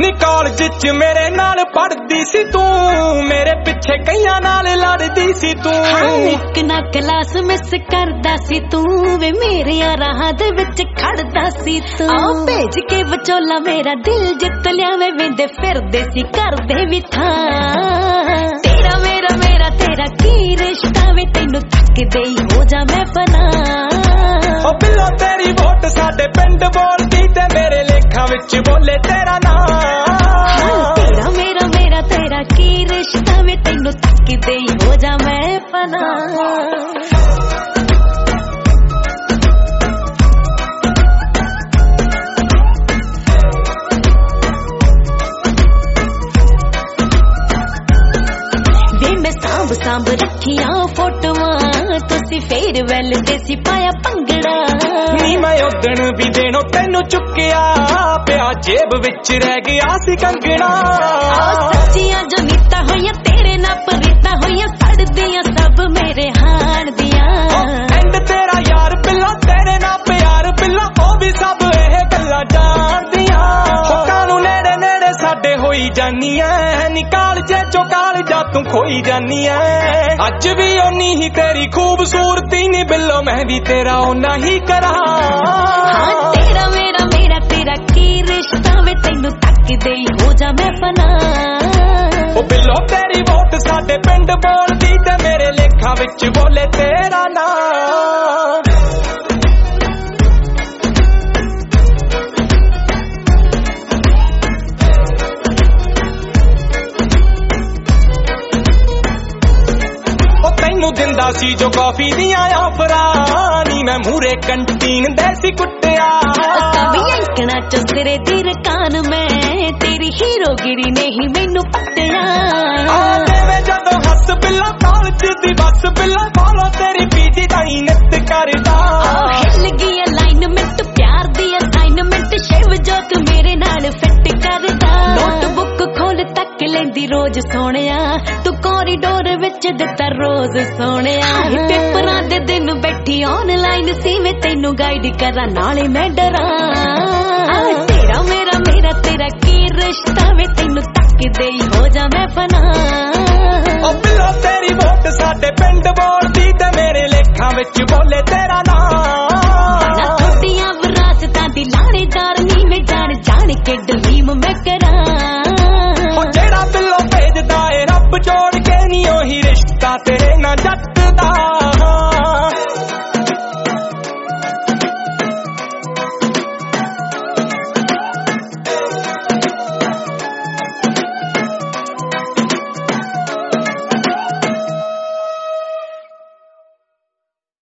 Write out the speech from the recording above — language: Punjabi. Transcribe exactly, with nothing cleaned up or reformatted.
ਨੀ ਕਾਲਜ ਚ ਮੇਰੇ ਨਾਲ ਪੜਦੀ ਸੀ ਤੂੰ, ਮੇਰੇ ਪਿੱਛੇ ਕਈਆਂ ਨਾਲ ਲੜਦੀ ਸੀ ਤੂੰ। ਇੱਕ ਨਾ ਕਲਾਸ ਮਿਸ ਕਰਦਾ ਸੀ ਤੂੰ ਵੇ, ਮੇਰੇ ਰਾਹਾਂ ਦੇ ਵਿੱਚ ਖੜਦਾ ਸੀ ਤੂੰ। ਆ ਭੇਜ ਕੇ ਵਿਚੋਲਾ ਮੇਰਾ ਦਿਲ ਜਿੱਤ ਲਿਆ ਵੇ, ਵੇਂਦੇ ਫਿਰਦੇ ਸੀ ਕਰਦੇ ਵੀ ਥਾਂ। ਤੇਰਾ ਮੇਰਾ ਮੇਰਾ ਤੇਰਾ ਕੀ ਰਿਸ਼ਤਾ ਵੇ, ਤੈਨੂੰ ਤੱਕਦੇ ਹੀ ਹੋ ਜਾ ਮੈਂ ਫਨਾ। ਓ ਬਿੱਲੋ ਤੇਰੀ ਵੋਟ ਸਾਡੇ ਪਿੰਡ ਬੋਲਦੀ ਤੇ ਮੇਰੇ ਲੇਖਾਂ ਵਿੱਚ ਬੋਲੇ ਤੇਰਾ ਨਾਂ। ਤੇਰਾ ਮੇਰਾ ਮੇਰਾ ਤੇਰਾ ਕੀ ਰਿਸ਼ਤਾ ਵੇ, ਤੈਨੂੰ ਤੱਕਦੇ ਹੀ ਹੋ ਜਾ ਮੈਂ ਫਨਾ। ਸਾਂਭ ਰੱਖੀਆਂ ਫੋਟੋਆਂ ਤੁਸੀਂ ਫੇਰ ਵੈਲ ਦੇ ਸੀ ਪਾਇਆ ਭੰਗੜਾ। ਨੀ ਮੈਂ ਉਦਣ ਵੀ ਦੇਣੋ ਤੈਨੂੰ ਚੁੱਕਿਆ ਪਿਆ, ਜੇਬ ਵਿੱਚ ਰਹਿ ਗਿਆ ਸੀ ਕੰਗਣਾ। ਸੱਚੀਆਂ ਜੋ ਨੀਤਾਂ ਹੋਈਆਂ ਤੇਰੇ ਨਾਲ ਪਰੀਤਾਂ ਹੋਈਆਂ, ਸੜਦੀਆਂ ਸਭ ਮੇਰੇ ਹਾਣ ਦੀਆਂ। ਐਂਡ ਤੇਰਾ ਯਾਰ ਬਿੱਲਾ ਤੇਰੇ ਨਾਲ ਪਿਆਰ ਬਿੱਲਾ, ਉਹ ਵੀ ਸਭ ਇਹ ਗੱਲਾਂ ਜਾਣਦੀਆਂ। ਹੋਕਾਂ ਨੂੰ ਨੇੜੇ ਨੇੜੇ ਸਾਡੇ ਹੋਈ ਜਾਨੀ ਐ, ਨੀ ਕਾਲਜੇ ਚੋਂ ਕਾਲਜਾ ਤੂੰ ਖੋਈ ਜਾਨੀ ਐ। ਅੱਜ ਵੀ ਓਨੀ ਹੀ ਤੇਰੀ ਖੂਬਸੂਰਤੀ ਨੀ ਬਿੱਲੋ, ਮੈਂ ਵੀ ਤੇਰਾ ਓਨਾ ਹੀ ਕਰਾਂ। ਤੇਰਾ ਮੇਰਾ ਮੇਰਾ ਤੇਰਾ ਕੀ ਰਿਸ਼ਤਾ ਵੇ, ਤੈਨੂੰ ਤੱਕਦੇ ਹੀ ਹੋ ਜਾ ਮੈਂ ਫਨਾ। ਓ ਬਿੱਲੋ ਤੇਰੀ ਵੋਟ ਸਾਡੇ ਪਿੰਡ ਬੋਲਦੀ ਤੇ ਮੇਰੇ ਲੇਖਾਂ ਵਿੱਚ ਬੋਲੇ ਤੇਰਾ ਨਾਂ। ਦਿੰਦਾ ਸੀ ਜੋ ਕਾਫੀ ਦੀਆਂ ਆਫਰਾਂ, ਨੀ ਮੈਂ ਮੂਰੇ ਕੰਟੀਨ ਦੇ ਸੀ ਕੁੱਟਿਆ। ਕਣਾ ਚ ਸਿਰੇ ਦੀ ਰਕਾਨ ਮੈਂ, ਤੇਰੀ ਹੀਰੋਗਿਰੀ ਨੇ ਹੀ ਮੈਨੂੰ ਪੱਟਿਆ। ਆ ਦੇਵੇ ਜਦੋਂ ਹੱਸ ਬਿੱਲਾ ਕਾਲਜ ਦੀ ਬੱਸ ਬਿੱਲਾ, ਫੋਲੋ ਤੇਰੀ ਪੀਜੀ ਦਾ ਹੀ ਨਿੱਤ ਕਰਦਾ। ਹਿੱਲ ਗਈ ਅਲਾਈਨਮੈਂਟ ਪਿਆਰ ਦੀ ਅਸਾਈਨਮੈਂਟ, ਸ਼ਿਵ ਜੋ ਤੂੰ ਮੇਰੇ ਨਾਲ ਫਿੱਟ ਕਰਦਾ। ਨੋਟਬੁੱਕ ਖੋਲ ਤੱਕ ਲੈਂਦੀ ਰੋਜ਼ ਸੋਹਣਿਆ, ਤੂੰ ਕੋਰੀਡੋਰ ਵਿੱਚ ਦਿੱਤਾ ਰੋਜ਼ ਸੋਹਣਿਆ। ਪੇਪਰਾਂ ਦੇ ਦਿਨ ਬੈਠੀ ਆਨਲਾਈਨ ਸੀ ਵੇ, ਤੈਨੂੰ ਗਾਈਡ ਕਰਾਂ ਨਾਲੇ ਮੈਂ ਡਰਾਂ। ਤੇਰਾ ਮੇਰਾ ਮੇਰਾ ਤੇਰਾ ਕੀ ਰਿਸ਼ਤਾ ਵੇ, ਤੈਨੂੰ ਤੱਕਦੇ ਹੀ ਹੋ ਜਾ ਮੈਂ ਫਨਾ। ਓ ਬਿੱਲੋ ਤੇਰੀ ਵੋਟ ਸਾਡੇ ਪਿੰਡ ਬੋਲਦੀ ਤੇ ਮੇਰੇ